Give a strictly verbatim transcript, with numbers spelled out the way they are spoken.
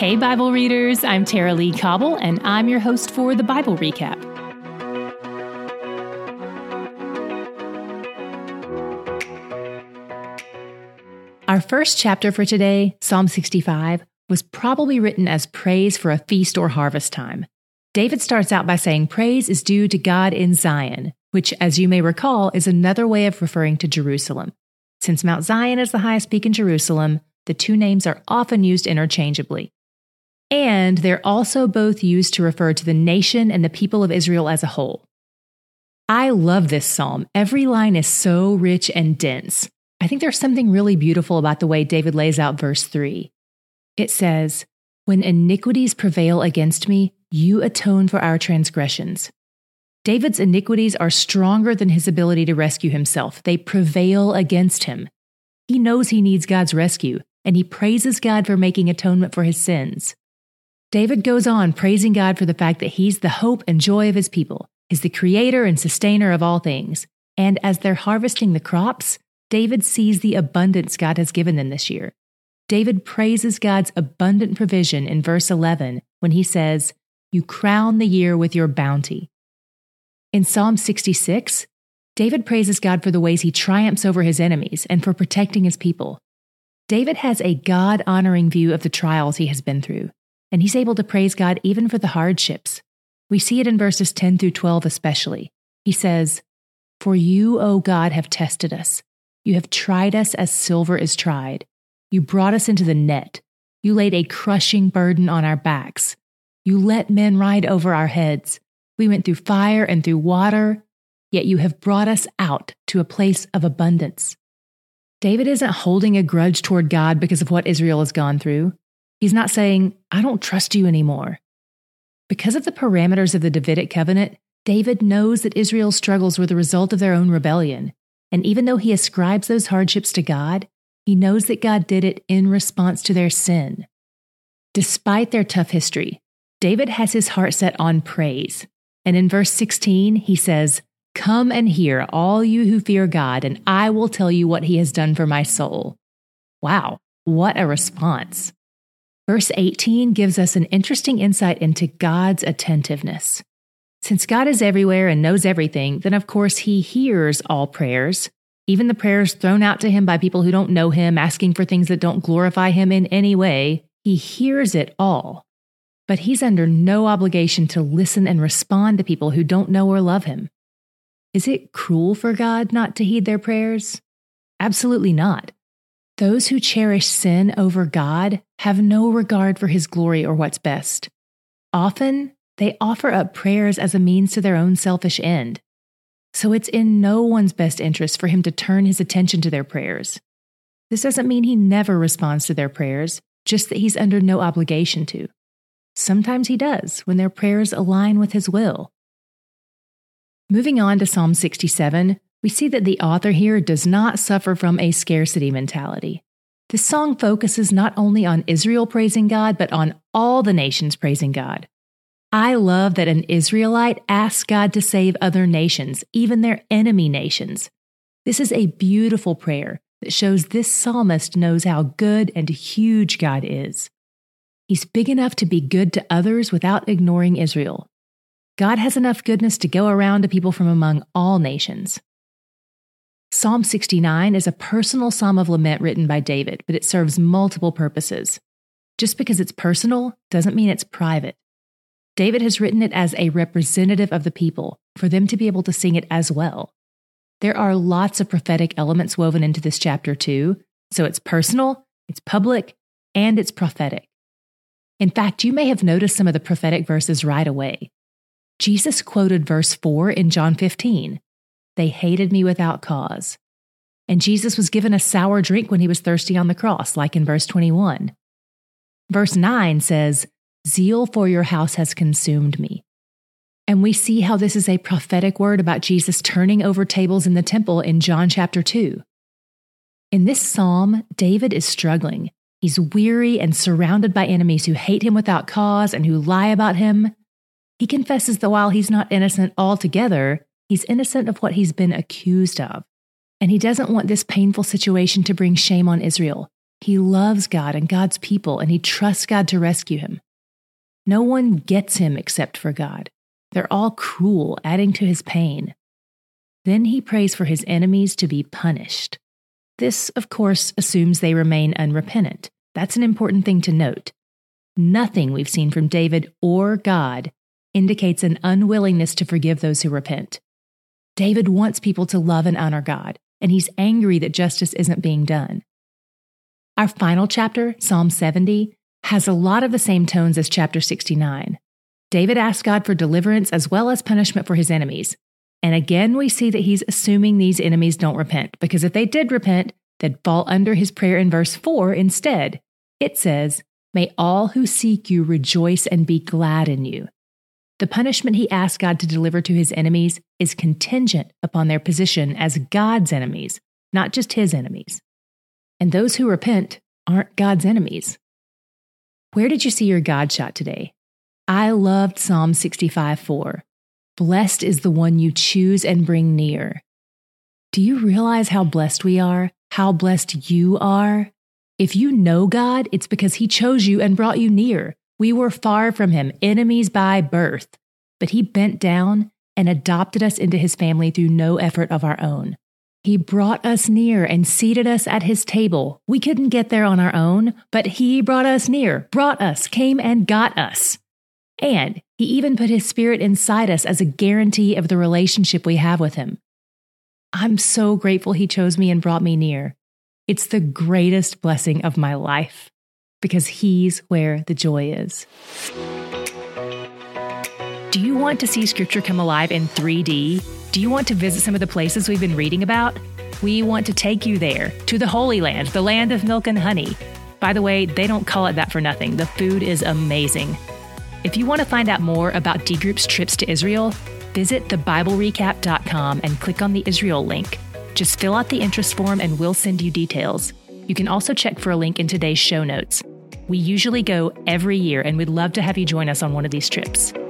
Hey, Bible readers, I'm Tara Lee Cobble, and I'm your host for the Bible Recap. Our first chapter for today, Psalm sixty-five, was probably written as praise for a feast or harvest time. David starts out by saying praise is due to God in Zion, which, as you may recall, is another way of referring to Jerusalem. Since Mount Zion is the highest peak in Jerusalem, the two names are often used interchangeably. And they're also both used to refer to the nation and the people of Israel as a whole. I love this psalm. Every line is so rich and dense. I think there's something really beautiful about the way David lays out verse three. It says, "When iniquities prevail against me, you atone for our transgressions." David's iniquities are stronger than his ability to rescue himself. They prevail against him. He knows he needs God's rescue, and he praises God for making atonement for his sins. David goes on praising God for the fact that he's the hope and joy of his people, is the creator and sustainer of all things. And as they're harvesting the crops, David sees the abundance God has given them this year. David praises God's abundant provision in verse eleven when he says, "You crown the year with your bounty." In Psalm sixty-six, David praises God for the ways he triumphs over his enemies and for protecting his people. David has a God-honoring view of the trials he has been through, and he's able to praise God even for the hardships. We see it in verses ten through twelve especially. He says, "For you, O God, have tested us. You have tried us as silver is tried. You brought us into the net. You laid a crushing burden on our backs. You let men ride over our heads. We went through fire and through water, yet you have brought us out to a place of abundance." David isn't holding a grudge toward God because of what Israel has gone through. He's not saying, "I don't trust you anymore." Because of the parameters of the Davidic covenant, David knows that Israel's struggles were the result of their own rebellion. And even though he ascribes those hardships to God, he knows that God did it in response to their sin. Despite their tough history, David has his heart set on praise. And in verse sixteen, he says, "Come and hear, all you who fear God, and I will tell you what he has done for my soul." Wow, what a response. Verse eighteen gives us an interesting insight into God's attentiveness. Since God is everywhere and knows everything, then of course he hears all prayers, even the prayers thrown out to him by people who don't know him, asking for things that don't glorify him in any way. He hears it all. But he's under no obligation to listen and respond to people who don't know or love him. Is it cruel for God not to heed their prayers? Absolutely not. Those who cherish sin over God have no regard for his glory or what's best. Often, they offer up prayers as a means to their own selfish end. So it's in no one's best interest for him to turn his attention to their prayers. This doesn't mean he never responds to their prayers, just that he's under no obligation to. Sometimes he does, when their prayers align with his will. Moving on to Psalm sixty-seven, we see that the author here does not suffer from a scarcity mentality. This song focuses not only on Israel praising God, but on all the nations praising God. I love that an Israelite asks God to save other nations, even their enemy nations. This is a beautiful prayer that shows this psalmist knows how good and huge God is. He's big enough to be good to others without ignoring Israel. God has enough goodness to go around to people from among all nations. Psalm sixty-nine is a personal psalm of lament written by David, but it serves multiple purposes. Just because it's personal doesn't mean it's private. David has written it as a representative of the people, for them to be able to sing it as well. There are lots of prophetic elements woven into this chapter too, so it's personal, it's public, and it's prophetic. In fact, you may have noticed some of the prophetic verses right away. Jesus quoted verse four in John fifteen. "They hated me without cause." And Jesus was given a sour drink when he was thirsty on the cross, like in verse twenty-one. Verse nine says, "Zeal for your house has consumed me." And we see how this is a prophetic word about Jesus turning over tables in the temple in John chapter two. In this psalm, David is struggling. He's weary and surrounded by enemies who hate him without cause and who lie about him. He confesses that while he's not innocent altogether, he's innocent of what he's been accused of. And he doesn't want this painful situation to bring shame on Israel. He loves God and God's people, and he trusts God to rescue him. No one gets him except for God. They're all cruel, adding to his pain. Then he prays for his enemies to be punished. This, of course, assumes they remain unrepentant. That's an important thing to note. Nothing we've seen from David or God indicates an unwillingness to forgive those who repent. David wants people to love and honor God, and he's angry that justice isn't being done. Our final chapter, Psalm seventy, has a lot of the same tones as chapter sixty-nine. David asks God for deliverance as well as punishment for his enemies. And again, we see that he's assuming these enemies don't repent, because if they did repent, they'd fall under his prayer in verse four instead. It says, "May all who seek you rejoice and be glad in you." The punishment he asks God to deliver to his enemies is contingent upon their position as God's enemies, not just his enemies. And those who repent aren't God's enemies. Where did you see your God shot today? I loved Psalm sixty-five four. Blessed is the one you choose and bring near. Do you realize how blessed we are? How blessed you are? If you know God, it's because he chose you and brought you near. We were far from him, enemies by birth, but he bent down and adopted us into his family through no effort of our own. He brought us near and seated us at his table. We couldn't get there on our own, but he brought us near, brought us, came and got us. And he even put his spirit inside us as a guarantee of the relationship we have with him. I'm so grateful he chose me and brought me near. It's the greatest blessing of my life, because he's where the joy is. Do you want to see Scripture come alive in three D? Do you want to visit some of the places we've been reading about? We want to take you there, to the Holy Land, the land of milk and honey. By the way, they don't call it that for nothing. The food is amazing. If you want to find out more about D Group's trips to Israel, visit the bible recap dot com and click on the Israel link. Just fill out the interest form and we'll send you details. You can also check for a link in today's show notes. We usually go every year, and we'd love to have you join us on one of these trips.